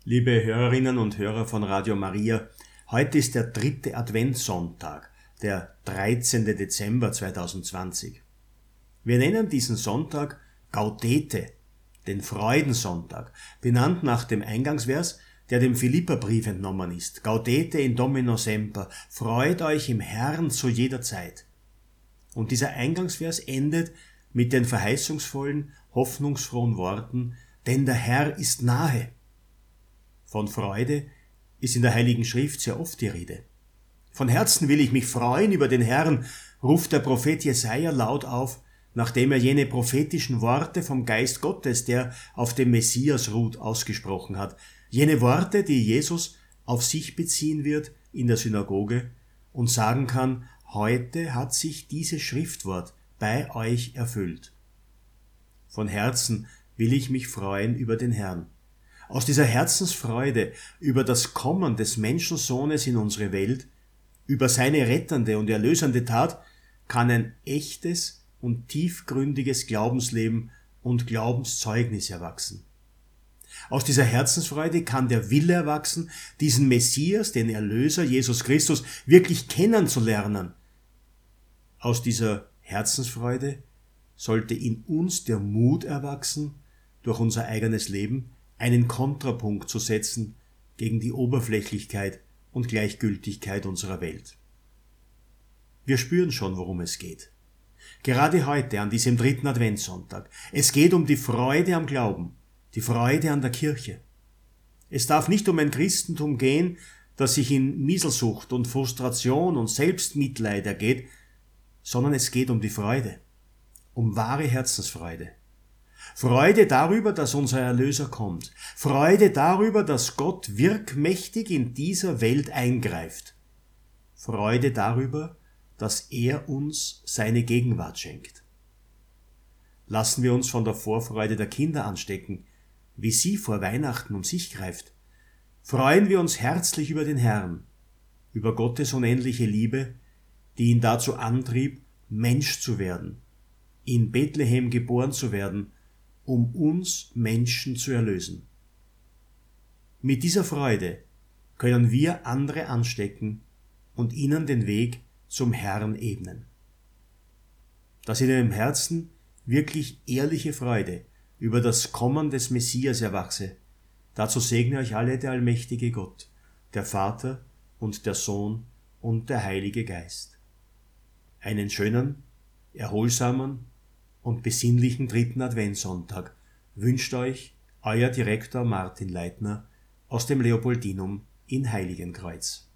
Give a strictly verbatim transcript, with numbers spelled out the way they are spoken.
Liebe Hörerinnen und Hörer von Radio Maria, heute ist der dritte Adventssonntag, der dreizehnte Dezember zweitausendzwanzig. Wir nennen diesen Sonntag Gaudete, den Freudensonntag, benannt nach dem Eingangsvers, der dem Philipperbrief entnommen ist. Gaudete in Domino semper, freut euch im Herrn zu jeder Zeit. Und dieser Eingangsvers endet mit den verheißungsvollen, hoffnungsfrohen Worten, denn der Herr ist nahe. Von Freude ist in der Heiligen Schrift sehr oft die Rede. Von Herzen will ich mich freuen über den Herrn, ruft der Prophet Jesaja laut auf, nachdem er jene prophetischen Worte vom Geist Gottes, der auf dem Messias ruht, ausgesprochen hat. Jene Worte, die Jesus auf sich beziehen wird in der Synagoge und sagen kann, heute hat sich dieses Schriftwort bei euch erfüllt. Von Herzen will ich mich freuen über den Herrn. Aus dieser Herzensfreude über das Kommen des Menschensohnes in unsere Welt, über seine rettende und erlösende Tat, kann ein echtes und tiefgründiges Glaubensleben und Glaubenszeugnis erwachsen. Aus dieser Herzensfreude kann der Wille erwachsen, diesen Messias, den Erlöser Jesus Christus, wirklich kennenzulernen. Aus dieser Herzensfreude sollte in uns der Mut erwachsen, durch unser eigenes Leben einen Kontrapunkt zu setzen gegen die Oberflächlichkeit und Gleichgültigkeit unserer Welt. Wir spüren schon, worum es geht. Gerade heute, an diesem dritten Adventssonntag. Es geht um die Freude am Glauben, die Freude an der Kirche. Es darf nicht um ein Christentum gehen, das sich in Mieselsucht und Frustration und Selbstmitleid ergeht, sondern es geht um die Freude, um wahre Herzensfreude. Freude darüber, dass unser Erlöser kommt. Freude darüber, dass Gott wirkmächtig in dieser Welt eingreift. Freude darüber, dass er uns seine Gegenwart schenkt. Lassen wir uns von der Vorfreude der Kinder anstecken, wie sie vor Weihnachten um sich greift. Freuen wir uns herzlich über den Herrn, über Gottes unendliche Liebe, die ihn dazu antrieb, Mensch zu werden, in Bethlehem geboren zu werden, um uns Menschen zu erlösen. Mit dieser Freude können wir andere anstecken und ihnen den Weg zum Herrn ebnen. Dass in ihrem Herzen wirklich ehrliche Freude über das Kommen des Messias erwachse, dazu segne euch alle der allmächtige Gott, der Vater und der Sohn und der Heilige Geist. Einen schönen, erholsamen und besinnlichen dritten Adventssonntag wünscht euch euer Direktor Martin Leitner aus dem Leopoldinum in Heiligenkreuz.